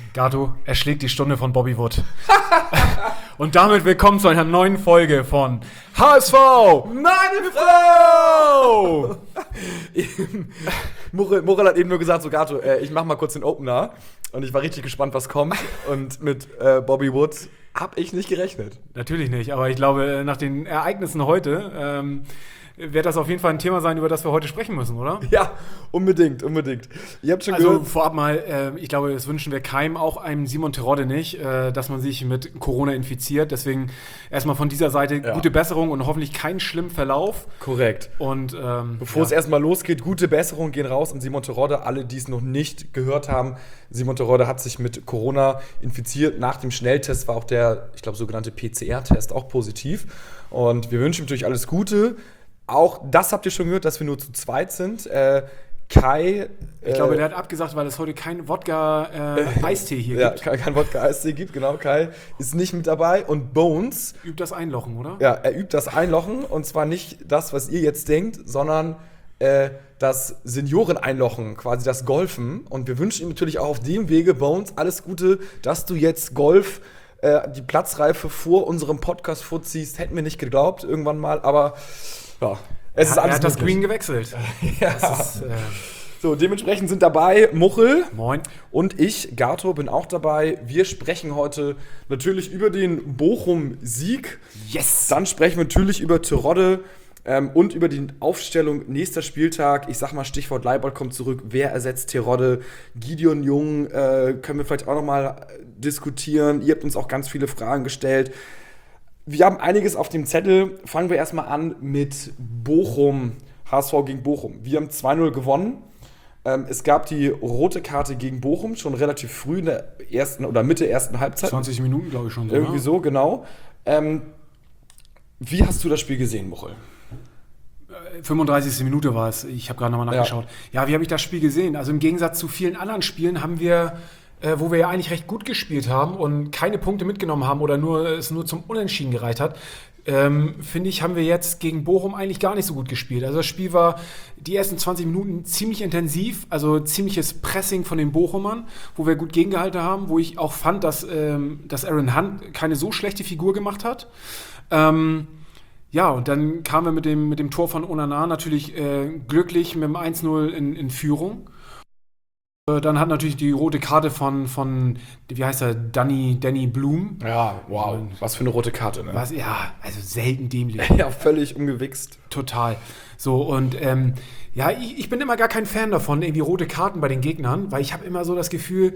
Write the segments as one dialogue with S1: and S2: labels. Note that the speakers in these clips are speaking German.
S1: Gato, er schlägt die Stunde von Bobby Wood. Und damit willkommen zu einer neuen Folge von HSV,
S2: meine Frau! Morel hat eben nur gesagt, so Gato, ich mach mal kurz den Opener. Und ich war richtig gespannt, was kommt. Und mit Bobby Wood hab ich nicht gerechnet.
S1: Natürlich nicht, aber ich glaube, nach den Ereignissen heute wird das auf jeden Fall ein Thema sein, über das wir heute sprechen müssen, oder?
S2: Ja, unbedingt. Ihr habt schon gehört.
S1: Vorab mal, ich glaube, das wünschen wir keinem, auch einem Simon Terodde nicht, dass man sich mit Corona infiziert. Deswegen erstmal von dieser Seite gute Besserung und hoffentlich keinen schlimmen Verlauf.
S2: Korrekt.
S1: Und
S2: bevor es erstmal losgeht, gute Besserung gehen raus an Simon Terodde. Alle, die es noch nicht gehört haben, Simon Terodde hat sich mit Corona infiziert. Nach dem Schnelltest war auch der, ich glaube, sogenannte PCR-Test auch positiv. Und wir wünschen natürlich alles Gute. Auch das habt ihr schon gehört, dass wir nur zu zweit sind. Kai.
S1: Ich glaube, der hat abgesagt, weil es heute kein Wodka-Eistee hier gibt.
S2: Ja, kein Wodka-Eistee gibt, genau. Kai ist nicht mit dabei. Und Bones
S1: übt das Einlochen, oder?
S2: Ja, er übt das Einlochen. Und zwar nicht das, was ihr jetzt denkt, sondern das Senioren-Einlochen, quasi das Golfen. Und wir wünschen ihm natürlich auch auf dem Wege, Bones, alles Gute, dass du jetzt Golf die Platzreife vor unserem Podcast vorziehst. Hätten wir nicht geglaubt, irgendwann mal, aber ja, es ist alles
S1: er hat das
S2: möglich.
S1: Green gewechselt.
S2: Ja. So, dementsprechend sind dabei Muchel.
S1: Moin.
S2: Und ich, Gato, bin auch dabei. Wir sprechen heute natürlich über den Bochum-Sieg.
S1: Yes!
S2: Dann sprechen wir natürlich über Terodde und über die Aufstellung nächster Spieltag. Ich sag mal, Stichwort Leibold kommt zurück. Wer ersetzt Terodde? Gideon Jung können wir vielleicht auch nochmal diskutieren. Ihr habt uns auch ganz viele Fragen gestellt. Wir haben einiges auf dem Zettel. Fangen wir erstmal an mit Bochum, HSV gegen Bochum. Wir haben 2-0 gewonnen. Es gab die rote Karte gegen Bochum schon relativ früh in der ersten oder Mitte ersten Halbzeit.
S1: 20 Minuten, glaube ich schon.
S2: Irgendwie so, genau. Wie hast du das Spiel gesehen, Muchel?
S1: 35. Minute war es. Ich habe gerade nochmal nachgeschaut. Ja, wie habe ich das Spiel gesehen? Also im Gegensatz zu vielen anderen Spielen haben wir, wo wir ja eigentlich recht gut gespielt haben und keine Punkte mitgenommen haben oder es nur zum Unentschieden gereicht hat, finde ich, haben wir jetzt gegen Bochum eigentlich gar nicht so gut gespielt. Also das Spiel war die ersten 20 Minuten ziemlich intensiv, also ziemliches Pressing von den Bochumern, wo wir gut gegengehalten haben, wo ich auch fand, dass Aaron Hunt keine so schlechte Figur gemacht hat. Ja, und dann kamen wir mit dem Tor von Onana natürlich glücklich mit dem 1-0 in Führung. Dann hat natürlich die rote Karte von wie heißt er, Danny Blum.
S2: Ja, wow, was für eine rote Karte, ne?
S1: Ja, also selten dämlich.
S2: Ja, völlig umgewichst.
S1: Total. So, und ja, ich bin immer gar kein Fan davon, irgendwie rote Karten bei den Gegnern, weil ich habe immer so das Gefühl,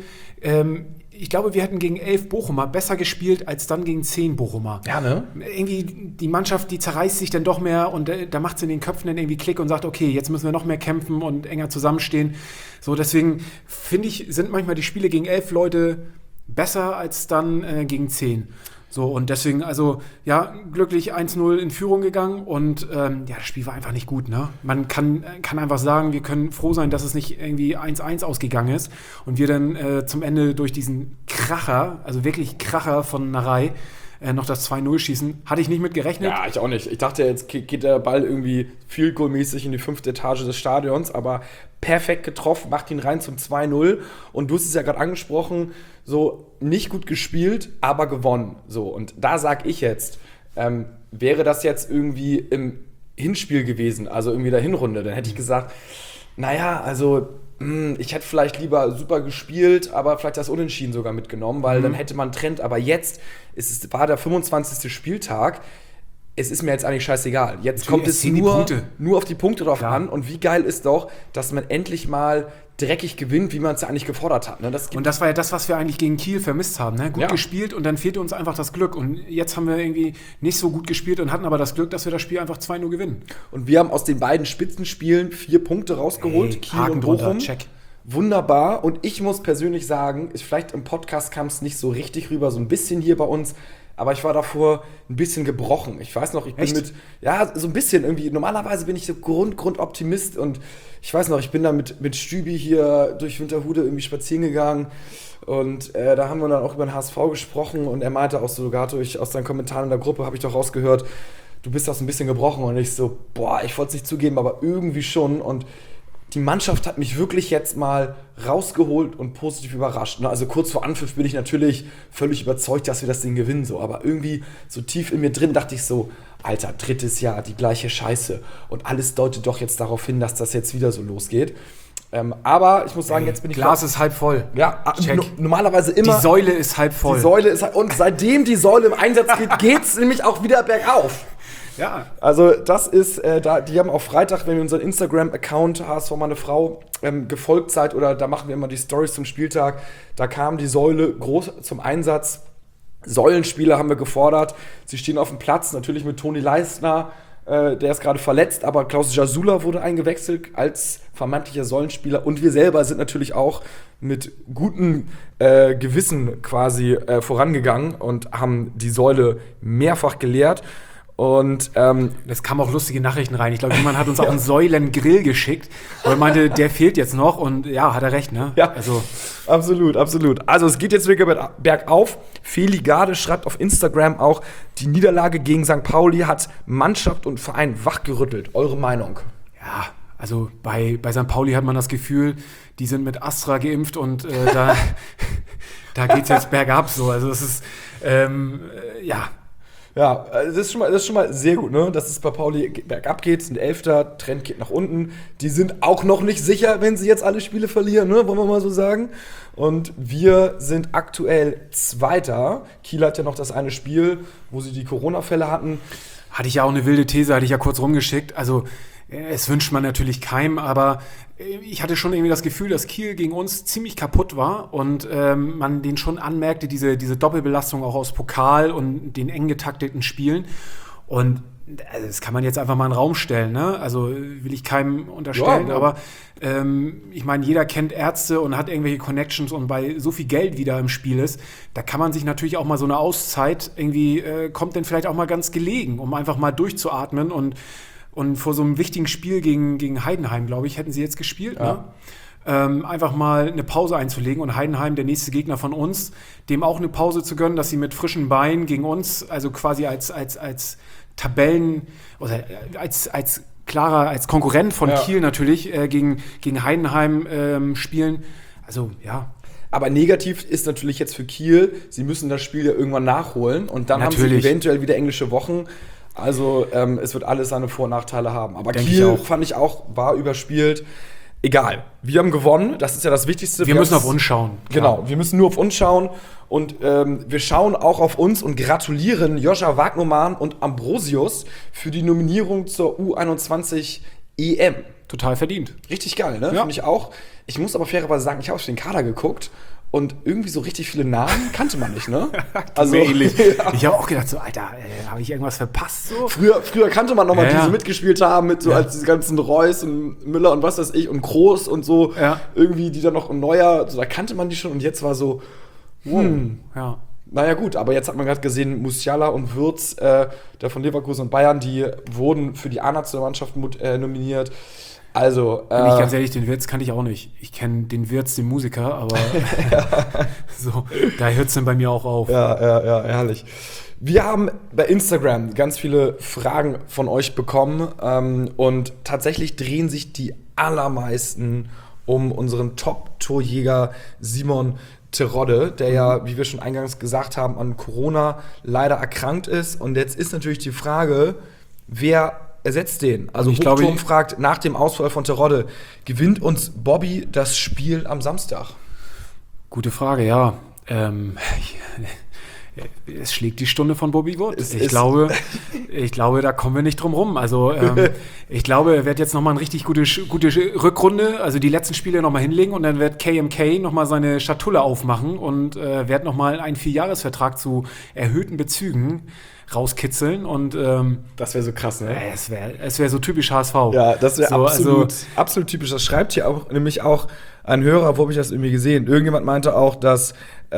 S1: ich glaube, wir hätten gegen 11 Bochumer besser gespielt als dann gegen 10 Bochumer.
S2: Ja, ne?
S1: Irgendwie die Mannschaft, die zerreißt sich dann doch mehr und da macht es in den Köpfen dann irgendwie Klick und sagt, okay, jetzt müssen wir noch mehr kämpfen und enger zusammenstehen. So, deswegen finde ich, sind manchmal die Spiele gegen 11 Leute besser als dann gegen 10. So, und deswegen, also, ja, glücklich 1-0 in Führung gegangen und ja, das Spiel war einfach nicht gut, ne? Man kann einfach sagen, wir können froh sein, dass es nicht irgendwie 1-1 ausgegangen ist und wir dann zum Ende durch diesen Kracher, also wirklich Kracher von Narei, noch das 2-0 schießen. Hatte ich nicht mit gerechnet.
S2: Ja, ich auch nicht. Ich dachte, jetzt geht der Ball irgendwie Field Goal-mäßig in die 5. Etage des Stadions, aber perfekt getroffen, macht ihn rein zum 2-0. Und du hast es ja gerade angesprochen, so nicht gut gespielt, aber gewonnen. So, und da sag ich jetzt, wäre das jetzt irgendwie im Hinspiel gewesen, also irgendwie der Hinrunde, dann hätte ich gesagt, naja, also ich hätte vielleicht lieber super gespielt, aber vielleicht das Unentschieden sogar mitgenommen, weil dann hätte man einen Trend. Aber jetzt war der 25. Spieltag. Es ist mir jetzt eigentlich scheißegal. Jetzt kommt es nur auf die Punkte drauf an. Und wie geil ist doch, dass man endlich mal dreckig gewinnt, wie man es ja eigentlich gefordert hat. Ne?
S1: Und das war ja das, was wir eigentlich gegen Kiel vermisst haben. Ne? Gut gespielt und dann fehlte uns einfach das Glück. Und jetzt haben wir irgendwie nicht so gut gespielt und hatten aber das Glück, dass wir das Spiel einfach 2-0 gewinnen.
S2: Und wir haben aus den beiden Spitzenspielen 4 Punkte rausgeholt.
S1: Kiel und Bochum. Check.
S2: Wunderbar. Und ich muss persönlich sagen, vielleicht im Podcast kam es nicht so richtig rüber, so ein bisschen hier bei uns. Aber ich war davor ein bisschen gebrochen. Ich weiß noch, ich bin so ein bisschen irgendwie, normalerweise bin ich so Grundoptimist und ich weiß noch, ich bin da mit Stübi hier durch Winterhude irgendwie spazieren gegangen und da haben wir dann auch über den HSV gesprochen und er meinte auch so, Gato, aus deinen Kommentaren in der Gruppe habe ich doch rausgehört, du bist doch so ein bisschen gebrochen und ich so, boah, ich wollte es nicht zugeben, aber irgendwie schon und die Mannschaft hat mich wirklich jetzt mal rausgeholt und positiv überrascht. Ne? Also kurz vor Anpfiff bin ich natürlich völlig überzeugt, dass wir das Ding gewinnen. So. Aber irgendwie so tief in mir drin dachte ich so, Alter, 3. Jahr, die gleiche Scheiße. Und alles deutet doch jetzt darauf hin, dass das jetzt wieder so losgeht. Aber ich muss sagen, jetzt bin ich...
S1: Glas ist halb voll.
S2: Ja, normalerweise immer...
S1: Die Säule ist halb voll.
S2: Die Säule ist halt, und seitdem die Säule im Einsatz geht, geht's nämlich auch wieder bergauf.
S1: Ja.
S2: Also das ist, die haben auch Freitag, wenn ihr unseren Instagram-Account HSV meine Frau gefolgt seid, oder da machen wir immer die Stories zum Spieltag, da kam die Säule groß zum Einsatz. Säulenspieler haben wir gefordert. Sie stehen auf dem Platz, natürlich mit Toni Leistner, der ist gerade verletzt, aber Klaus Jasula wurde eingewechselt als vermeintlicher Säulenspieler. Und wir selber sind natürlich auch mit gutem Gewissen quasi vorangegangen und haben die Säule mehrfach geleert. Und
S1: es kamen auch lustige Nachrichten rein. Ich glaube, jemand hat uns auch einen Säulengrill geschickt, wo er meinte, der fehlt jetzt noch. Und ja, hat er recht, ne?
S2: Ja,
S1: also
S2: absolut, absolut. Also es geht jetzt wieder bergauf. Feli Garde schreibt auf Instagram auch, die Niederlage gegen St. Pauli hat Mannschaft und Verein wachgerüttelt. Eure Meinung?
S1: Ja, also bei St. Pauli hat man das Gefühl, die sind mit Astra geimpft und da geht es jetzt bergab so. Also es ist, ja.
S2: Ja, das ist schon mal sehr gut, ne? Dass es bei Pauli bergab geht, sind 11. Trend geht nach unten. Die sind auch noch nicht sicher, wenn sie jetzt alle Spiele verlieren, ne? Wollen wir mal so sagen. Und wir sind aktuell 2. Kiel hat ja noch das eine Spiel, wo sie die Corona-Fälle hatten.
S1: Hatte ich ja auch eine wilde These, hatte ich ja kurz rumgeschickt. Also es wünscht man natürlich keinem, aber ich hatte schon irgendwie das Gefühl, dass Kiel gegen uns ziemlich kaputt war und man den schon anmerkte, diese Doppelbelastung auch aus Pokal und den eng getakteten Spielen. Und also das kann man jetzt einfach mal in den Raum stellen, ne? Also will ich keinem unterstellen,
S2: ja.
S1: Aber ich meine, jeder kennt Ärzte und hat irgendwelche Connections, und bei so viel Geld, wie da im Spiel ist, da kann man sich natürlich auch mal so eine Auszeit irgendwie, kommt dann vielleicht auch mal ganz gelegen, um einfach mal durchzuatmen und vor so einem wichtigen Spiel gegen Heidenheim, glaube ich, hätten sie jetzt gespielt,
S2: ja.
S1: Ne? Einfach mal eine Pause einzulegen und Heidenheim, der nächste Gegner von uns, dem auch eine Pause zu gönnen, dass sie mit frischen Beinen gegen uns, also quasi als Tabellen, oder als Konkurrent von Kiel natürlich, gegen Heidenheim spielen. Also, ja.
S2: Aber negativ ist natürlich jetzt für Kiel, sie müssen das Spiel ja irgendwann nachholen und dann
S1: natürlich.
S2: Haben sie eventuell wieder englische Wochen. Also es wird alles seine Vor- und Nachteile haben. Aber
S1: Denk
S2: Kiel, fand ich auch, war überspielt. Egal, wir haben gewonnen, das ist ja das Wichtigste.
S1: Wir müssen auf uns schauen. Klar.
S2: Genau, wir müssen nur auf uns schauen. Und wir schauen auch auf uns und gratulieren Joscha Wagnermann und Ambrosius für die Nominierung zur U21 EM.
S1: Total verdient.
S2: Richtig geil, ne?
S1: Ja.
S2: Finde ich auch. Ich muss aber fairerweise sagen, ich habe auf den Kader geguckt und irgendwie so richtig viele Namen kannte man nicht, ne?
S1: Also ähnlich.
S2: Ja.
S1: Ich habe auch gedacht, so, Alter, habe ich irgendwas verpasst? So?
S2: Früher kannte man noch mal,
S1: Ja,
S2: die
S1: ja.
S2: so mitgespielt haben, mit so als diese ganzen Reus und Müller und was weiß ich und Groß und so.
S1: Ja.
S2: Irgendwie, die dann noch ein neuer, so, da kannte man die schon und jetzt war so, wow.
S1: Ja.
S2: Naja gut, aber jetzt hat man gerade gesehen, Musiala und Würz, der von Leverkusen und Bayern, die wurden für die A-Nationalmannschaft nominiert. Also,
S1: Bin ich ganz ehrlich, den Wirtz kannte ich auch nicht. Ich kenne den Wirtz, den Musiker, aber so, da hört es dann bei mir auch auf.
S2: Ja, herrlich. Wir haben bei Instagram ganz viele Fragen von euch bekommen und tatsächlich drehen sich die allermeisten um unseren Top-Torjäger Simon Terodde, der ja, wie wir schon eingangs gesagt haben, an Corona leider erkrankt ist. Und jetzt ist natürlich die Frage, wer ersetzt den? Also Hochturm fragt nach dem Ausfall von Terodde, gewinnt uns Bobby das Spiel am Samstag?
S1: Gute Frage, ja. Es schlägt die Stunde von Bobby Wood. Ich glaube, da kommen wir nicht drum rum. Also ich glaube, er wird jetzt nochmal eine richtig gute Rückrunde, also die letzten Spiele nochmal hinlegen, und dann wird KMK nochmal seine Schatulle aufmachen und wird nochmal einen 4-Jahres-Vertrag zu erhöhten Bezügen rauskitzeln. Und
S2: das wäre so krass, ne?
S1: Es wär so typisch HSV.
S2: Ja, das wäre
S1: so,
S2: absolut typisch. Das schreibt hier auch nämlich auch ein Hörer, wo habe ich das irgendwie gesehen? Irgendjemand meinte auch, dass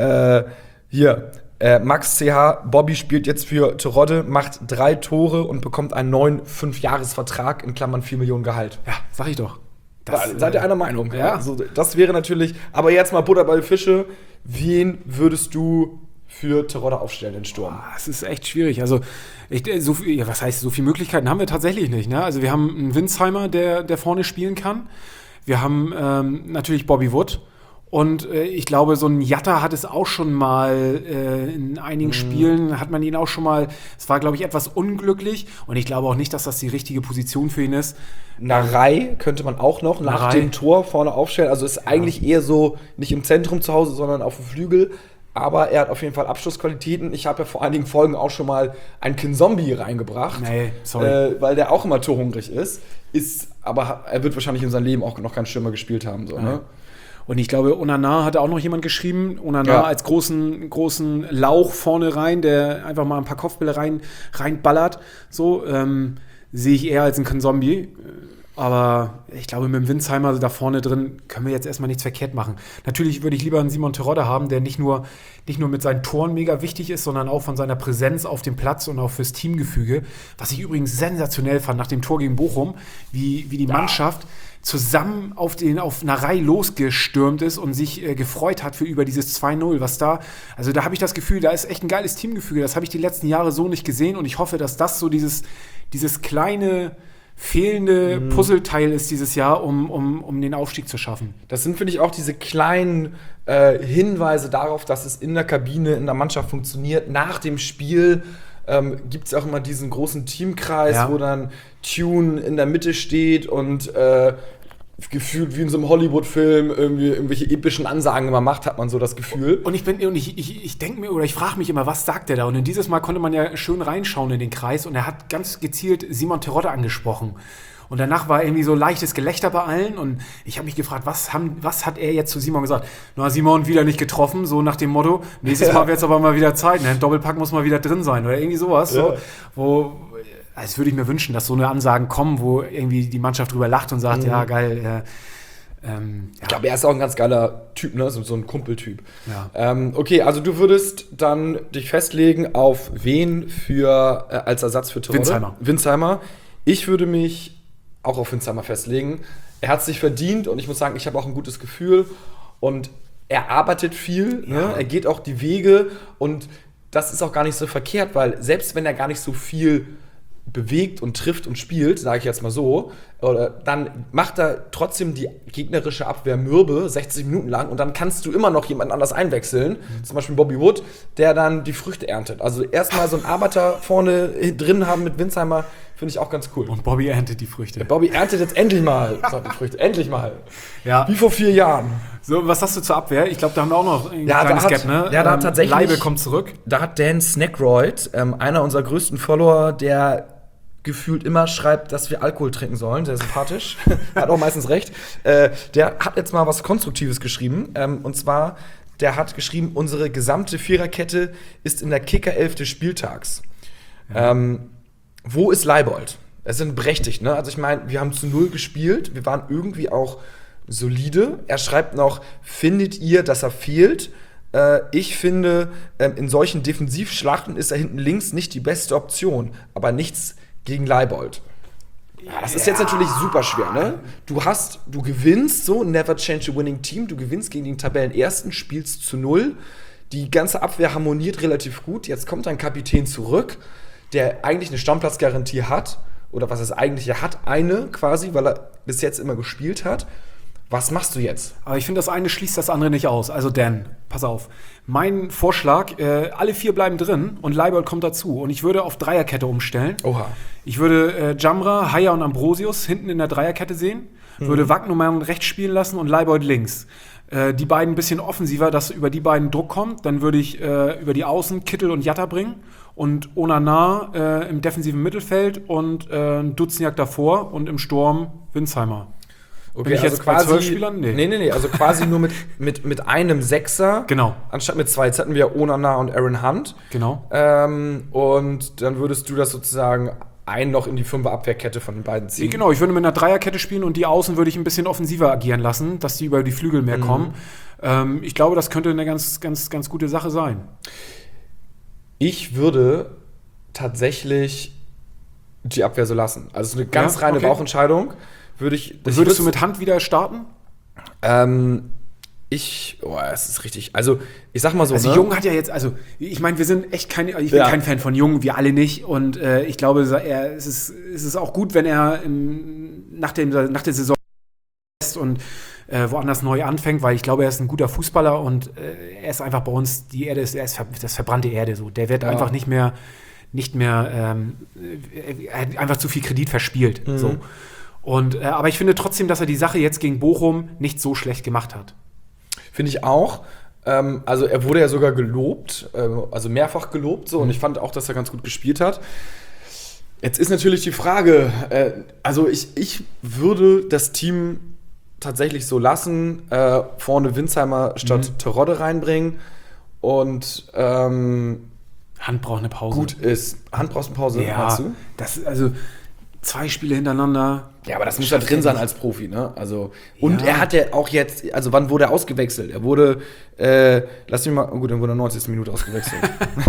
S2: Max CH, Bobby spielt jetzt für Terodde, macht 3 Tore und bekommt einen neuen 5-Jahres-Vertrag in Klammern 4 Millionen Gehalt.
S1: Ja, sag ich doch.
S2: Seid ihr einer Meinung?
S1: Ja.
S2: Also, das wäre natürlich, aber jetzt mal Butter bei Fische. Wen würdest du für Terodde aufstellen, den Sturm?
S1: Es ist echt schwierig. Also, was heißt, so viele Möglichkeiten haben wir tatsächlich nicht. Ne? Also, wir haben einen Winsheimer, der vorne spielen kann. Wir haben natürlich Bobby Wood. Und ich glaube, so ein Jatta hat es auch schon mal in einigen Spielen, hat man ihn auch schon mal, es war, glaube ich, etwas unglücklich. Und ich glaube auch nicht, dass das die richtige Position für ihn ist.
S2: Narei könnte man auch noch nach dem Tor vorne aufstellen. Also ist eigentlich eher so, nicht im Zentrum zu Hause, sondern auf dem Flügel. Aber er hat auf jeden Fall Abschlussqualitäten. Ich habe ja vor einigen Folgen auch schon mal einen Kinzombie reingebracht.
S1: Nee, sorry.
S2: Weil der auch immer torhungrig ist. Aber er wird wahrscheinlich in seinem Leben auch noch keinen Stürmer gespielt haben. So, ne?
S1: Und ich glaube, Onana hatte auch noch jemand geschrieben. Onana als großen Lauch vorne rein, der einfach mal ein paar Kopfbälle reinballert. So sehe ich eher als ein Konzombie. Aber ich glaube, mit dem Winsheimer da vorne drin können wir jetzt erstmal nichts verkehrt machen. Natürlich würde ich lieber einen Simon Terodde haben, der nicht nur mit seinen Toren mega wichtig ist, sondern auch von seiner Präsenz auf dem Platz und auch fürs Teamgefüge. Was ich übrigens sensationell fand nach dem Tor gegen Bochum, wie die Mannschaft zusammen auf Narei losgestürmt ist und sich gefreut hat über dieses 2-0, was da, also da habe ich das Gefühl, da ist echt ein geiles Teamgefüge, das habe ich die letzten Jahre so nicht gesehen und ich hoffe, dass das so dieses kleine, fehlende Puzzleteil ist dieses Jahr, um den Aufstieg zu schaffen.
S2: Das sind, finde ich, auch diese kleinen Hinweise darauf, dass es in der Kabine, in der Mannschaft funktioniert. Nach dem Spiel gibt es auch immer diesen großen Teamkreis, wo dann Tune in der Mitte steht und gefühlt wie in so einem Hollywood-Film irgendwelche epischen Ansagen immer macht, hat man so das Gefühl.
S1: Und ich denke mir, oder ich frage mich immer, was sagt der da? Und dieses Mal konnte man ja schön reinschauen in den Kreis und er hat ganz gezielt Simon Terodde angesprochen. Und danach war irgendwie so leichtes Gelächter bei allen und ich habe mich gefragt, was hat er jetzt zu Simon gesagt? Na, Simon, wieder nicht getroffen, so nach dem Motto, nächstes Mal wird es aber mal wieder Zeit, ne? Ein Doppelpack muss mal wieder drin sein oder irgendwie sowas. So, das würde ich mir wünschen, dass so eine Ansagen kommen, wo irgendwie die Mannschaft drüber lacht und sagt, ja, geil.
S2: Ich glaube, er ist auch ein ganz geiler Typ, ne? So ein Kumpeltyp.
S1: Ja.
S2: Okay, also du würdest dann dich festlegen auf wen als Ersatz für Terodde? Winsheimer. Ich würde mich auch auf Winsheimer festlegen. Er hat es sich verdient und ich muss sagen, ich habe auch ein gutes Gefühl und er arbeitet viel, ne? Er geht auch die Wege und das ist auch gar nicht so verkehrt, weil selbst wenn er gar nicht so viel bewegt und trifft und spielt, sage ich jetzt mal so, dann macht er trotzdem die gegnerische Abwehr mürbe, 60 Minuten lang, und dann kannst du immer noch jemand anders einwechseln, zum Beispiel Bobby Wood, der dann die Früchte erntet. Also erstmal so einen Arbeiter vorne drin haben mit Winsheimer, finde ich auch ganz cool.
S1: Und Bobby erntet die Früchte.
S2: Bobby erntet jetzt endlich mal die Früchte, endlich mal.
S1: Ja.
S2: Wie vor 4 Jahren.
S1: So, was hast du zur Abwehr? Ich glaube, da haben wir auch noch ein kleines Gap, ne?
S2: Ja, da hat tatsächlich
S1: Leibe kommt zurück.
S2: Da hat Dan Snackroyd, einer unserer größten Follower, der gefühlt immer schreibt, dass wir Alkohol trinken sollen. Sehr sympathisch. Hat auch meistens recht. Der hat jetzt mal was Konstruktives geschrieben. Und zwar, der hat geschrieben, unsere gesamte Viererkette ist in der Kicker-11 des Spieltags. Ja. Wo ist Leibold? Es sind berechtigt, ne? Also ich meine, wir haben zu 0 gespielt. Wir waren irgendwie auch solide. Er schreibt noch, findet ihr, dass er fehlt? Ich finde, in solchen Defensivschlachten ist er hinten links nicht die beste Option. Aber nichts gegen Leibold. Ja, das ist jetzt natürlich super schwer, ne? Du gewinnst so, never change a winning team, du gewinnst gegen den Tabellenersten, spielst zu 0. Die ganze Abwehr harmoniert relativ gut. Jetzt kommt ein Kapitän zurück, der eigentlich eine Stammplatzgarantie hat. Oder was es eigentlich, er hat eine quasi, weil er bis jetzt immer gespielt hat. Was machst du jetzt?
S1: Aber ich finde, das eine schließt das andere nicht aus. Also Dan, pass auf. Mein Vorschlag, alle 4 bleiben drin und Leibold kommt dazu. Und ich würde auf Dreierkette umstellen.
S2: Oha.
S1: Ich würde Jamra, Haya und Ambrosius hinten in der Dreierkette sehen. Würde Wagnumann rechts spielen lassen und Leibold links. Die beiden ein bisschen offensiver, dass über die beiden Druck kommt. Dann würde ich über die Außen Kittel und Jatta bringen. Und Onana im defensiven Mittelfeld und Dutzniak davor und im Sturm Winsheimer.
S2: Okay,
S1: Bin ich
S2: also
S1: jetzt bei 12 Spielern?
S2: Nee, also quasi nur mit einem Sechser.
S1: Genau.
S2: Anstatt mit 2. Jetzt hatten wir Onana und Aaron Hunt.
S1: Genau.
S2: Und dann würdest du das sozusagen noch in die 5er Abwehrkette von den beiden ziehen.
S1: Genau, ich würde mit einer Dreierkette spielen und die Außen würde ich ein bisschen offensiver agieren lassen, dass die über die Flügel mehr kommen. Ich glaube, das könnte eine ganz, ganz, ganz gute Sache sein.
S2: Ich würde tatsächlich die Abwehr so lassen. Also es ist eine ganz reine Bauchentscheidung.
S1: Würdest du mit Hand wieder starten?
S2: Es ist richtig. Also, ich sag mal so.
S1: Also, Jung hat ja jetzt, also, ich meine, wir sind echt ich bin kein Fan von Jung, wir alle nicht. Und ich glaube, es ist auch gut, wenn er nach der Saison lässt und woanders neu anfängt, weil ich glaube, er ist ein guter Fußballer und er ist einfach bei uns, die Erde ist, das verbrannte Erde so. Der wird einfach nicht mehr er hat einfach zu viel Kredit verspielt. So. Und, aber ich finde trotzdem, dass er die Sache jetzt gegen Bochum nicht so schlecht gemacht hat.
S2: Finde ich auch. Also er wurde ja sogar gelobt, also mehrfach gelobt so, und ich fand auch, dass er ganz gut gespielt hat. Jetzt ist natürlich die Frage, also ich würde das Team tatsächlich so lassen, vorne Winsheimer statt Terodde reinbringen und
S1: Hand braucht eine Pause.
S2: Gut ist. Hand brauchst eine Pause,
S1: meinst du? Also 2 Spiele hintereinander.
S2: Ja, aber das muss ja drin sein als Profi, ne? Also, und er hat ja auch jetzt, also wann wurde er ausgewechselt? Er wurde, lass mich mal, gut, dann wurde er 90. Minute ausgewechselt.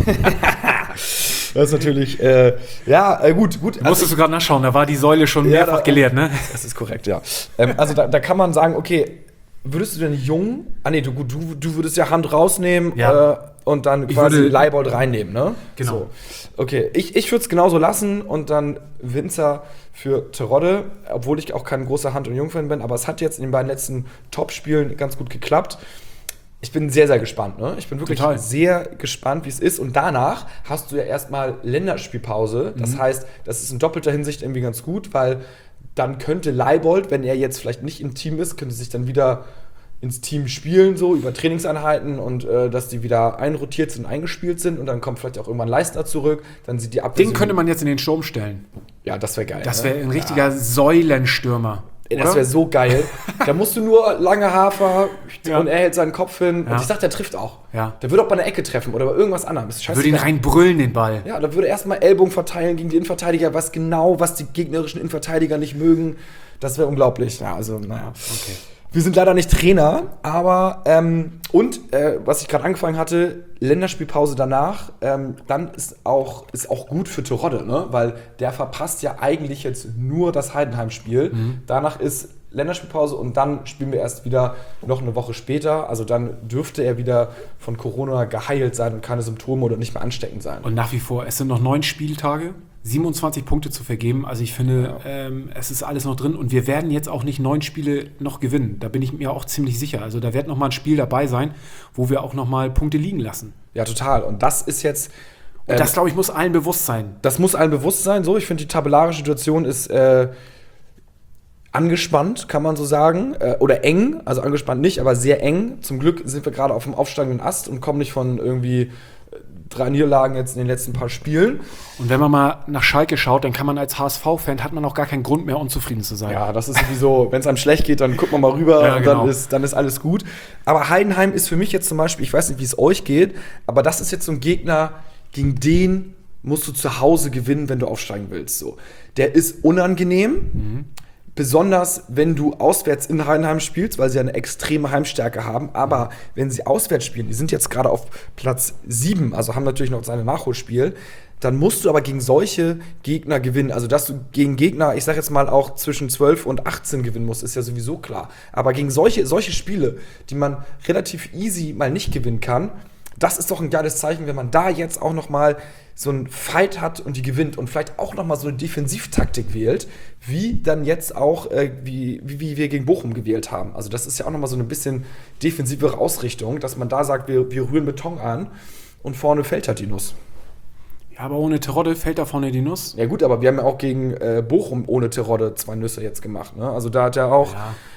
S2: Das ist natürlich, gut.
S1: Musstest du gerade nachschauen, da war die Säule schon mehrfach geleert, ne?
S2: Das ist korrekt, ja. Also da kann man sagen, okay, würdest du denn Jung, du würdest ja Hand rausnehmen, und dann quasi Leibold reinnehmen, ne?
S1: Genau.
S2: So. Okay, ich würde es genauso lassen und dann Winzer für Terodde, obwohl ich auch kein großer Hand- und Jung-Fan bin, aber es hat jetzt in den beiden letzten Top-Spielen ganz gut geklappt. Ich bin sehr, sehr gespannt, ne? Ich bin wirklich sehr gespannt, wie es ist. Und danach hast du ja erstmal Länderspielpause. Das heißt, das ist in doppelter Hinsicht irgendwie ganz gut, weil dann könnte Leibold, wenn er jetzt vielleicht nicht im Team ist, könnte sich dann wieder ins Team spielen, so über Trainingseinheiten und dass die wieder einrotiert sind, eingespielt sind und dann kommt vielleicht auch irgendwann Leistner zurück, dann sieht die Abwehr.
S1: Den könnte man jetzt in den Sturm stellen.
S2: Ja, das wäre geil.
S1: Das wäre ein richtiger Säulenstürmer.
S2: Oder? Das wäre so geil. Da musst du nur lange Hafer und er hält seinen Kopf hin. Und ich sag, der trifft auch.
S1: Ja.
S2: Der würde auch bei einer Ecke treffen oder bei irgendwas anderem.
S1: Würde ihn reinbrüllen, den Ball.
S2: Ja, da würde erstmal Ellbogen verteilen gegen die Innenverteidiger, was die gegnerischen Innenverteidiger nicht mögen. Das wäre unglaublich. Ja, also, naja.
S1: Okay.
S2: Wir sind leider nicht Trainer, aber was ich gerade angefangen hatte, Länderspielpause danach, dann ist auch gut für Terodde, ne? Weil der verpasst ja eigentlich jetzt nur das Heidenheim-Spiel. Danach ist Länderspielpause und dann spielen wir erst wieder noch eine Woche später. Also dann dürfte er wieder von Corona geheilt sein und keine Symptome oder nicht mehr ansteckend sein.
S1: Und nach wie vor, es sind noch 9 Spieltage. 27 Punkte zu vergeben. Also ich finde, es ist alles noch drin und wir werden jetzt auch nicht 9 Spiele noch gewinnen. Da bin ich mir auch ziemlich sicher. Also da wird noch mal ein Spiel dabei sein, wo wir auch noch mal Punkte liegen lassen.
S2: Ja, total. Und das ist jetzt...
S1: Und das, glaube ich, muss allen bewusst sein.
S2: Das muss allen bewusst sein. So, ich finde, die tabellarische Situation ist angespannt, kann man so sagen. Oder eng. Also angespannt nicht, aber sehr eng. Zum Glück sind wir gerade auf dem aufsteigenden Ast und kommen nicht von irgendwie 3 Niederlagen jetzt in den letzten paar Spielen.
S1: Und wenn man mal nach Schalke schaut, dann kann man als HSV-Fan, hat man auch gar keinen Grund mehr, unzufrieden zu sein.
S2: Ja, das ist sowieso, wenn es einem schlecht geht, dann guckt man mal rüber und dann ist alles gut. Aber Heidenheim ist für mich jetzt zum Beispiel, ich weiß nicht, wie es euch geht, aber das ist jetzt so ein Gegner, gegen den musst du zu Hause gewinnen, wenn du aufsteigen willst. So. Der ist unangenehm. Besonders, wenn du auswärts in Heidenheim spielst, weil sie eine extreme Heimstärke haben. Aber wenn sie auswärts spielen, die sind jetzt gerade auf Platz 7, also haben natürlich noch seine Nachholspiel, dann musst du aber gegen solche Gegner gewinnen. Also, dass du gegen Gegner, ich sag jetzt mal auch zwischen 12 und 18 gewinnen musst, ist ja sowieso klar. Aber gegen solche Spiele, die man relativ easy mal nicht gewinnen kann, das ist doch ein geiles Zeichen, wenn man da jetzt auch noch mal so einen Fight hat und die gewinnt und vielleicht auch noch mal so eine Defensivtaktik wählt, wie dann jetzt auch, wie wir gegen Bochum gewählt haben. Also das ist ja auch noch mal so ein bisschen defensivere Ausrichtung, dass man da sagt, wir rühren Beton an und vorne fällt halt die Nuss.
S1: Ja, aber ohne Terodde fällt da vorne die Nuss.
S2: Ja gut, aber wir haben ja auch gegen Bochum ohne Terodde 2 Nüsse jetzt gemacht. Ne? Also da hat ja auch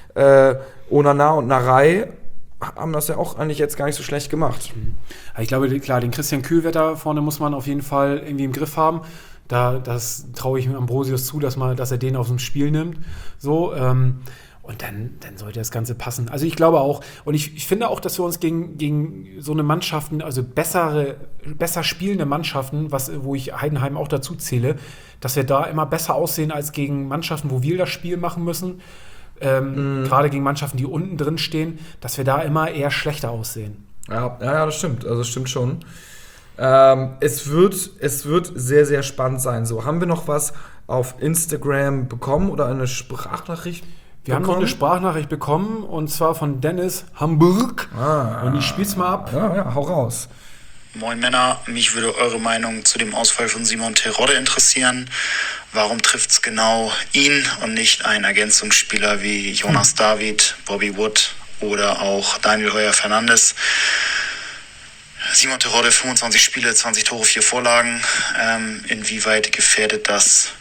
S2: Onana und Narei haben das ja auch eigentlich jetzt gar nicht so schlecht gemacht.
S1: Ich glaube, klar, den Christian Kühlwetter vorne muss man auf jeden Fall irgendwie im Griff haben. Das traue ich Ambrosius zu, dass er den aus dem Spiel nimmt. So, und dann sollte das Ganze passen. Also ich glaube auch, und ich finde auch, dass wir uns gegen so eine Mannschaften, also besser spielende Mannschaften, wo ich Heidenheim auch dazu zähle, dass wir da immer besser aussehen als gegen Mannschaften, wo wir das Spiel machen müssen. Gerade gegen Mannschaften, die unten drin stehen, dass wir da immer eher schlechter aussehen.
S2: Ja, das stimmt. Also das stimmt schon. Es wird sehr, sehr spannend sein. So, haben wir noch was auf Instagram bekommen oder eine Sprachnachricht
S1: Wir haben noch eine Sprachnachricht bekommen und zwar von Dennis Hamburg. Und ich spiel's mal ab.
S2: Ja, hau raus.
S3: Moin Männer, mich würde eure Meinung zu dem Ausfall von Simon Terodde interessieren. Warum trifft es genau ihn und nicht einen Ergänzungsspieler wie Jonas David, Bobby Wood oder auch Daniel Heuer-Fernandes? Simon Terodde, 25 Spiele, 20 Tore, 4 Vorlagen. Inwieweit gefährdet das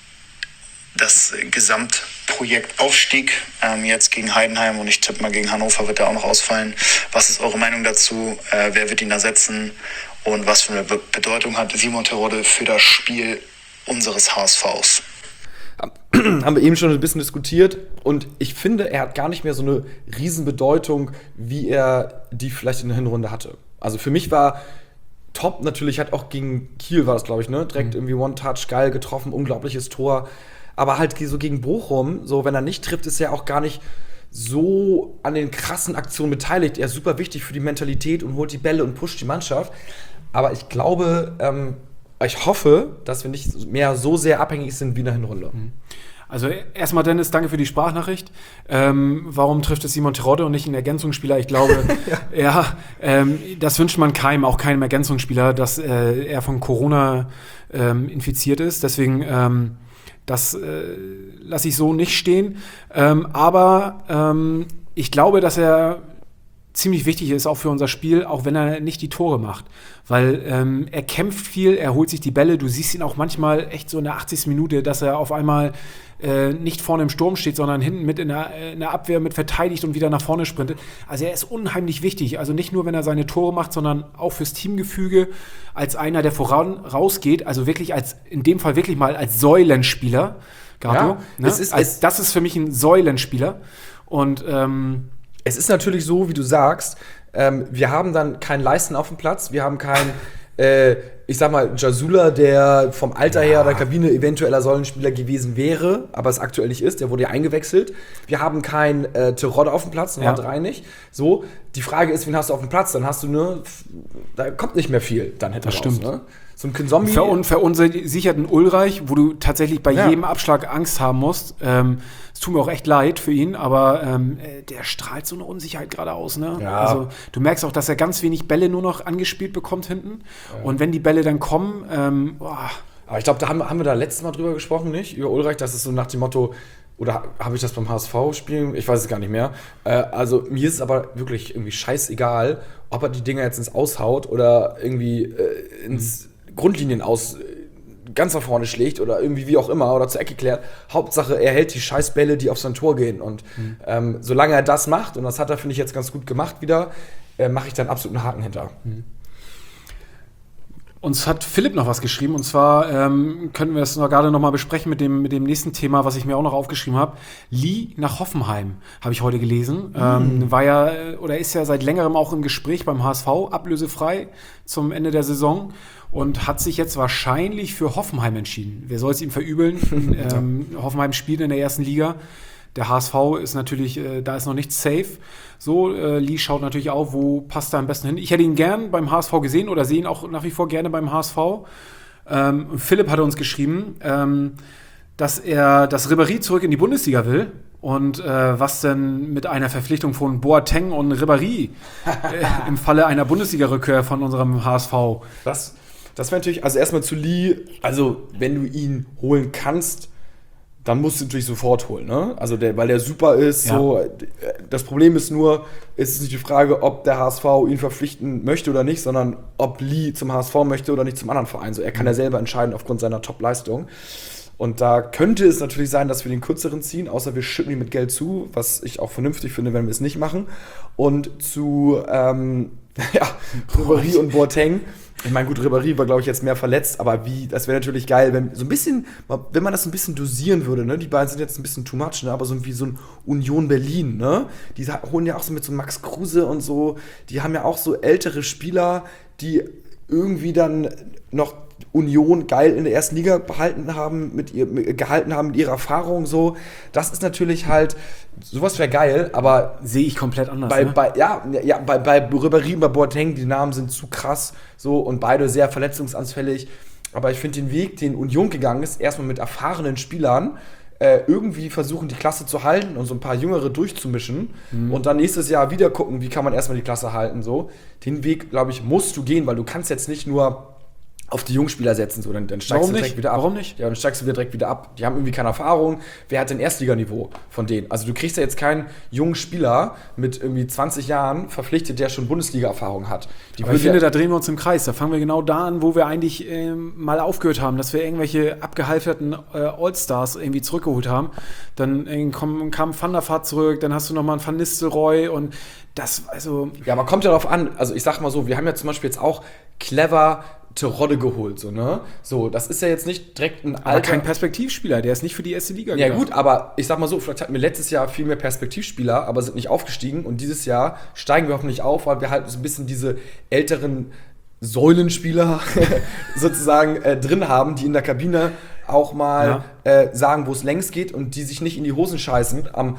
S3: Gesamtprojekt Aufstieg jetzt gegen Heidenheim, und ich tippe mal gegen Hannover wird er auch noch ausfallen. Was ist eure Meinung dazu? Wer wird ihn ersetzen? Und was für eine Bedeutung hat Simon Terodde für das Spiel unseres HSVs?
S2: Haben wir eben schon ein bisschen diskutiert, und ich finde, er hat gar nicht mehr so eine Riesenbedeutung, wie er die vielleicht in der Hinrunde hatte. Also für mich war top, natürlich hat auch gegen Kiel war das, glaube ich, ne? Direkt irgendwie One-Touch, geil getroffen, unglaubliches Tor. Aber halt so gegen Bochum, so wenn er nicht trifft, ist er auch gar nicht so an den krassen Aktionen beteiligt. Er ist super wichtig für die Mentalität und holt die Bälle und pusht die Mannschaft. Aber ich glaube, ich hoffe, dass wir nicht mehr so sehr abhängig sind wie in der Hinrunde.
S1: Also erstmal, Dennis, danke für die Sprachnachricht. Warum trifft es Simon Terodde und nicht einen Ergänzungsspieler? Ich glaube, das wünscht man keinem, auch keinem Ergänzungsspieler, dass er von Corona infiziert ist. Deswegen das lasse ich so nicht stehen. Aber ich glaube, dass er ziemlich wichtig ist, auch für unser Spiel, auch wenn er nicht die Tore macht. Weil er kämpft viel, er holt sich die Bälle. Du siehst ihn auch manchmal echt so in der 80. Minute, dass er auf einmal nicht vorne im Sturm steht, sondern hinten mit in der Abwehr mit verteidigt und wieder nach vorne sprintet. Also er ist unheimlich wichtig. Also nicht nur, wenn er seine Tore macht, sondern auch fürs Teamgefüge als einer, der rausgeht. Also wirklich in dem Fall wirklich mal als Säulenspieler. Gato,
S2: ja,
S1: ne? Das ist für mich ein Säulenspieler. Und
S2: es ist natürlich so, wie du sagst, wir haben dann keinen Leisten auf dem Platz, wir haben keinen, ich sag mal, Jasula, der vom Alter her der Kabine eventueller Säulenspieler gewesen wäre, aber es aktuell nicht ist, der wurde ja eingewechselt. Wir haben keinen Terodde auf dem Platz, Nummer 3 nicht. So, die Frage ist, wen hast du auf dem Platz? Dann hast du da kommt nicht mehr viel, dann hätte
S1: das stimmt.
S2: Ne? So ein Kinzombie.
S1: Verunsicherten Ulreich, wo du tatsächlich bei jedem Abschlag Angst haben musst. Es tut mir auch echt leid für ihn, aber der strahlt so eine Unsicherheit gerade aus. Ne?
S2: Ja.
S1: Also du merkst auch, dass er ganz wenig Bälle nur noch angespielt bekommt hinten. Ja. Und wenn die Bälle dann kommen,
S2: Aber ich glaube, da haben wir da letztes Mal drüber gesprochen, nicht? Über Ulreich, das ist so nach dem Motto, oder habe ich das beim HSV-Spielen? Ich weiß es gar nicht mehr. Also mir ist es aber wirklich irgendwie scheißegal, ob er die Dinger jetzt ins Aushaut oder irgendwie ins Grundlinien ganz nach vorne schlägt oder irgendwie wie auch immer oder zur Ecke klärt. Hauptsache, er hält die Scheißbälle, die auf sein Tor gehen. Und solange er das macht, und das hat er, finde ich, jetzt ganz gut gemacht wieder, mache ich dann absolut einen Haken hinter.
S1: Uns hat Philipp noch was geschrieben, und zwar können wir es gerade noch mal besprechen mit dem nächsten Thema, was ich mir auch noch aufgeschrieben habe. Lee nach Hoffenheim, habe ich heute gelesen. War ja, oder ist ja seit längerem auch im Gespräch beim HSV, ablösefrei zum Ende der Saison, und hat sich jetzt wahrscheinlich für Hoffenheim entschieden. Wer soll es ihm verübeln? Hoffenheim spielt in der ersten Liga. Der HSV ist natürlich, da ist noch nichts safe. So, Lee schaut natürlich auch, wo passt er am besten hin. Ich hätte ihn gern beim HSV gesehen oder sehe ihn auch nach wie vor gerne beim HSV. Philipp hatte uns geschrieben, dass Ribéry zurück in die Bundesliga will. Und was denn mit einer Verpflichtung von Boateng und Ribéry im Falle einer Bundesliga-Rückkehr von unserem HSV?
S2: Das wäre natürlich, also erstmal zu Lee, also wenn du ihn holen kannst, dann musst du natürlich sofort holen, ne? Also weil der super ist, ja. So. Das Problem ist nur, es ist nicht die Frage, ob der HSV ihn verpflichten möchte oder nicht, sondern ob Lee zum HSV möchte oder nicht zum anderen Verein. So, er kann ja selber entscheiden aufgrund seiner Top-Leistung. Und da könnte es natürlich sein, dass wir den kürzeren ziehen, außer wir schütten ihn mit Geld zu, was ich auch vernünftig finde, wenn wir es nicht machen. Und zu Ribéry und Boateng. Ich meine, gut, Ribéry war, glaube ich, jetzt mehr verletzt, aber das wäre natürlich geil, wenn man das ein bisschen dosieren würde, ne? Die beiden sind jetzt ein bisschen too much, ne? Aber so wie so ein Union Berlin, ne? Die holen ja auch so mit so Max Kruse und so, die haben ja auch so ältere Spieler, die irgendwie dann noch Union geil in der ersten Liga gehalten haben mit ihrer Erfahrung so. Das ist natürlich halt, sowas wäre geil, aber
S1: sehe ich komplett anders.
S2: Bei Ribéry und bei Boateng, die Namen sind zu krass so und beide sehr verletzungsanfällig. Aber ich finde den Weg, den Union gegangen ist, erstmal mit erfahrenen Spielern, irgendwie versuchen, die Klasse zu halten und so ein paar Jüngere durchzumischen und dann nächstes Jahr wieder gucken, wie kann man erstmal die Klasse halten. So. Den Weg, glaube ich, musst du gehen, weil du kannst jetzt nicht nur auf die Jungspieler setzen, so, dann steigst du direkt wieder ab.
S1: Warum nicht?
S2: Ja, dann steigst du wieder direkt wieder ab. Die haben irgendwie keine Erfahrung. Wer hat denn Erstliganiveau von denen? Also du kriegst ja jetzt keinen jungen Spieler mit irgendwie 20 Jahren verpflichtet, der schon Bundesliga-Erfahrung hat.
S1: Aber ich finde, da drehen wir uns im Kreis. Da fangen wir genau da an, wo wir eigentlich mal aufgehört haben, dass wir irgendwelche abgehalfterten Allstars irgendwie zurückgeholt haben. Dann kam Van der Vaart zurück, dann hast du nochmal einen Van Nistelrooy und das, also...
S2: Ja, aber kommt ja darauf an. Also ich sag mal so, wir haben ja zum Beispiel jetzt auch clever Terodde geholt, so, ne? So, das ist ja jetzt nicht direkt ein alter...
S1: Aber kein Perspektivspieler, der ist nicht für die erste Liga
S2: gegangen. Ja gut, aber ich sag mal so, vielleicht hatten wir letztes Jahr viel mehr Perspektivspieler, aber sind nicht aufgestiegen und dieses Jahr steigen wir hoffentlich auf, weil wir halt so ein bisschen diese älteren Säulenspieler sozusagen drin haben, die in der Kabine auch mal sagen, wo es längs geht und die sich nicht in die Hosen scheißen am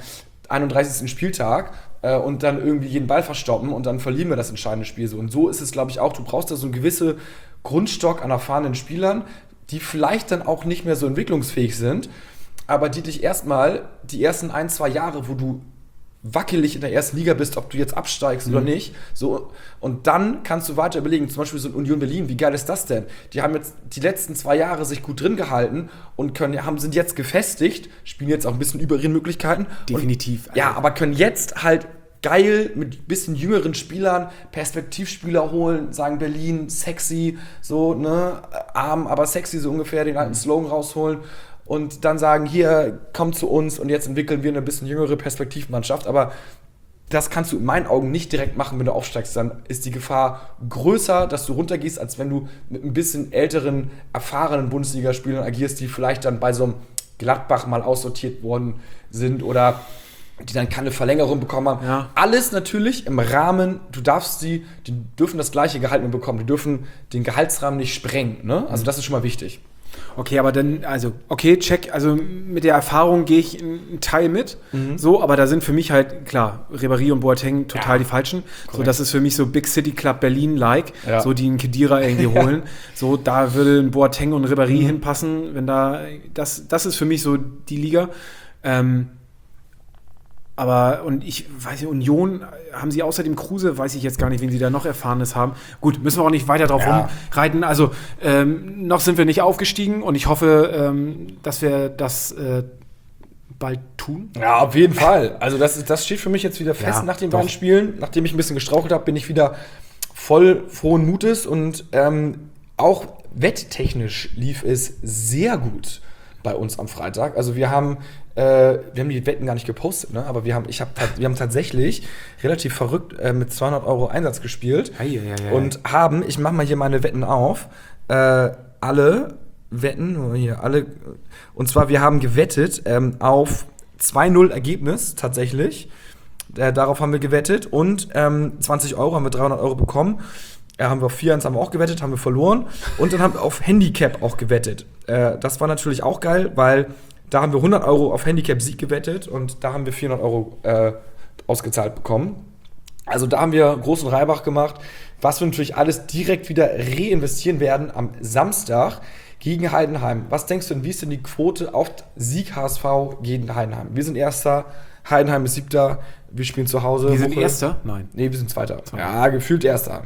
S2: 31. Spieltag und dann irgendwie jeden Ball verstoppen und dann verlieren wir das entscheidende Spiel so. Und so ist es, glaube ich, auch. Du brauchst da so einen gewissen Grundstock an erfahrenen Spielern, die vielleicht dann auch nicht mehr so entwicklungsfähig sind, aber die dich erstmal die ersten 1-2 Jahre, wo du wackelig in der ersten Liga bist, ob du jetzt absteigst oder nicht, so, und dann kannst du weiter überlegen, zum Beispiel so in Union Berlin, wie geil ist das denn? Die haben jetzt die letzten 2 Jahre sich gut drin gehalten und sind jetzt gefestigt, spielen jetzt auch ein bisschen über ihren Möglichkeiten.
S1: Definitiv.
S2: Und, ja, aber können jetzt halt geil mit ein bisschen jüngeren Spielern Perspektivspieler holen, sagen Berlin, sexy, so, ne, arm, aber sexy, so ungefähr, den alten Slogan rausholen. Und dann sagen, hier, komm zu uns und jetzt entwickeln wir eine bisschen jüngere Perspektivmannschaft. Aber das kannst du in meinen Augen nicht direkt machen, wenn du aufsteigst. Dann ist die Gefahr größer, dass du runtergehst, als wenn du mit ein bisschen älteren, erfahrenen Bundesligaspielern agierst, die vielleicht dann bei so einem Gladbach mal aussortiert worden sind oder die dann keine Verlängerung bekommen haben. Ja. Alles natürlich im Rahmen, die dürfen das gleiche Gehalt nur bekommen. Die dürfen den Gehaltsrahmen nicht sprengen. Ne? Also das ist schon mal wichtig.
S1: Okay, aber dann, also, okay, check, also mit der Erfahrung gehe ich einen Teil mit, so, aber da sind für mich halt, klar, Ribéry und Boateng total die Falschen. Korrekt. So, das ist für mich so Big City Club Berlin-like, so die einen Kedira irgendwie holen. So, da würde ein Boateng und Ribéry hinpassen, wenn das ist für mich so die Liga. Aber, und ich weiß nicht, Union, haben sie außer dem Kruse, weiß ich jetzt gar nicht, wen sie da noch Erfahrenes haben. Gut, müssen wir auch nicht weiter drauf rumreiten. Also, noch sind wir nicht aufgestiegen und ich hoffe, dass wir das bald tun.
S2: Ja, auf jeden Fall. Also, das steht für mich jetzt wieder fest nach den beiden Spielen. Nachdem ich ein bisschen gestrauchelt habe, bin ich wieder voll frohen Mutes und auch wetttechnisch lief es sehr gut bei uns am Freitag. Also, wir haben die Wetten gar nicht gepostet, ne? Aber wir haben tatsächlich relativ verrückt mit 200 € Einsatz gespielt und ich mache mal hier meine Wetten auf, alle Wetten, hier alle, und zwar wir haben gewettet auf 2-0 Ergebnis tatsächlich, darauf haben wir gewettet und 20 € haben wir 300 € bekommen. Haben wir auf 4-1 haben wir auch gewettet, haben wir verloren und dann haben wir auf Handicap auch gewettet. Das war natürlich auch geil, weil da haben wir 100 € auf Handicap-Sieg gewettet und da haben wir 400 € ausgezahlt bekommen. Also da haben wir großen Reibach gemacht, was wir natürlich alles direkt wieder reinvestieren werden am Samstag gegen Heidenheim. Was denkst du denn, wie ist denn die Quote auf Sieg HSV gegen Heidenheim? Wir sind Erster, Heidenheim ist Siebter, wir spielen zu Hause.
S1: Wir sind Erster? Nein.
S2: Nee, wir sind Zweiter. Ja, gefühlt Erster.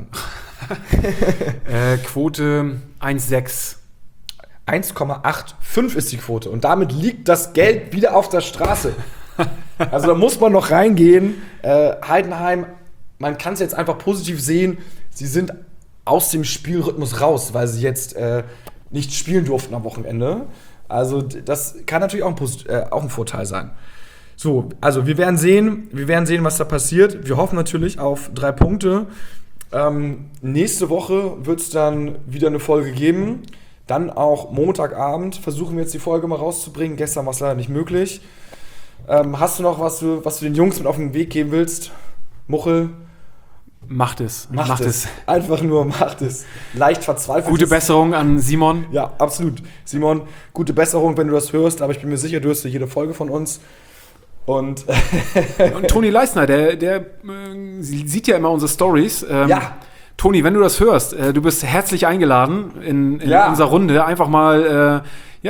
S1: Quote 1,6.
S2: 1,85 ist die Quote. Und damit liegt das Geld wieder auf der Straße. Also da muss man noch reingehen. Heidenheim, man kann es jetzt einfach positiv sehen, sie sind aus dem Spielrhythmus raus, weil sie jetzt nicht spielen durften am Wochenende. Also das kann natürlich auch ein Vorteil sein. So, also wir werden sehen, was da passiert. Wir hoffen natürlich auf 3 Punkte. Nächste Woche wird es dann wieder eine Folge geben. Dann auch Montagabend versuchen wir jetzt die Folge mal rauszubringen. Gestern war es leider nicht möglich. Hast du noch was du den Jungs mit auf den Weg geben willst? Muchel?
S1: Macht es.
S2: Einfach nur macht es. Leicht verzweifelt.
S1: Gute Besserung an Simon.
S2: Ja, absolut. Simon, gute Besserung, wenn du das hörst. Aber ich bin mir sicher, du hörst ja jede Folge von uns. Und
S1: Toni Leisner, der sieht ja immer unsere Stories. Toni, wenn du das hörst, du bist herzlich eingeladen in unserer Runde. Einfach mal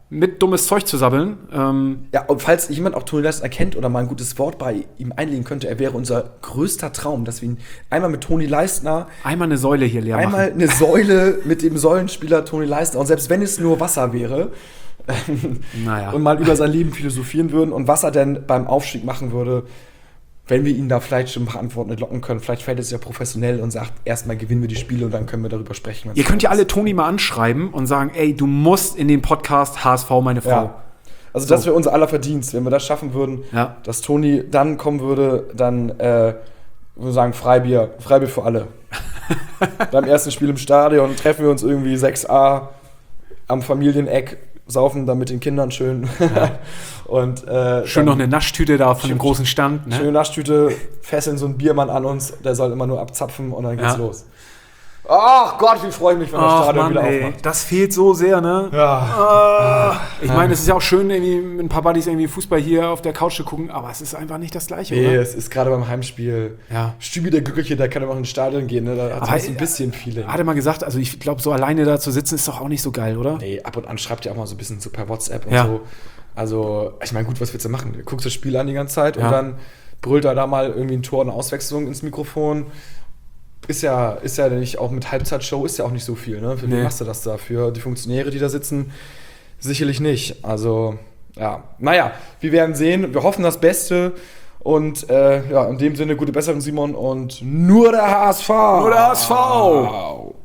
S1: mit dummes Zeug zu sabbeln.
S2: Ja, und falls jemand auch Toni Leistner erkennt oder mal ein gutes Wort bei ihm einlegen könnte, er wäre unser größter Traum, dass wir ihn einmal mit Toni Leistner,
S1: Einmal eine Säule hier leer
S2: einmal
S1: machen.
S2: eine Säule mit dem Säulenspieler Toni Leistner, und selbst wenn es nur Wasser wäre,
S1: Naja.
S2: und mal über sein Leben philosophieren würden und was er denn beim Aufstieg machen würde, wenn wir ihn da vielleicht schon ein paar Antworten entlocken können. Vielleicht fällt es ja professionell und sagt, erstmal gewinnen wir die Spiele und dann können wir darüber sprechen.
S1: Ihr könnt ja alle Toni mal anschreiben und sagen, ey, du musst in den Podcast HSV, meine Frau.
S2: Ja. Also das wäre unser aller Verdienst, wenn wir das schaffen würden,
S1: Ja.
S2: dass Toni dann kommen würde, dann würde ich sagen, Freibier für alle. Beim ersten Spiel im Stadion treffen wir uns irgendwie 6a am Familieneck, saufen dann mit den Kindern schön. Und,
S1: Schön noch eine Naschtüte da von dem großen Stand. Ne?
S2: schöne Naschttüte, fesseln so einen Biermann an uns, der soll immer nur abzapfen und dann geht's
S1: Ja.
S2: los. Ach Gott, wie freue ich mich, wenn das
S1: Ach
S2: Stadion
S1: Mann,
S2: wieder
S1: ey,
S2: aufmacht.
S1: das fehlt so sehr, ne?
S2: Ja.
S1: Ich meine, es ist ja auch schön, irgendwie mit ein paar Buddies irgendwie Fußball hier auf der Couch zu gucken, aber es ist einfach nicht das Gleiche,
S2: Nee,
S1: oder?
S2: es ist gerade beim Heimspiel.
S1: Ja.
S2: Stübi der Glückliche, der kann immer ins Stadion gehen, ne? Da hat
S1: Aber,
S2: es ein bisschen Feeling.
S1: Hat er mal gesagt, also ich glaube, so alleine da zu sitzen ist doch auch nicht so geil, oder?
S2: Nee, ab und an schreibt er auch mal so ein bisschen so per WhatsApp und
S1: Ja.
S2: so. Also, ich meine, gut, was willst du machen? Du guckst das Spiel an die ganze Zeit
S1: Ja.
S2: und dann brüllt er da mal irgendwie ein Tor, eine Auswechslung ins Mikrofon. Ist ja nicht, auch mit Halbzeitshow ist ja auch nicht so viel, ne? Für wen
S1: Nee.
S2: machst du das da? Für die Funktionäre, die da sitzen? Sicherlich nicht. Also, ja. Naja, wir werden sehen. Wir hoffen das Beste. Und ja, in dem Sinne, gute Besserung, Simon. Und nur der HSV!
S1: Nur der HSV!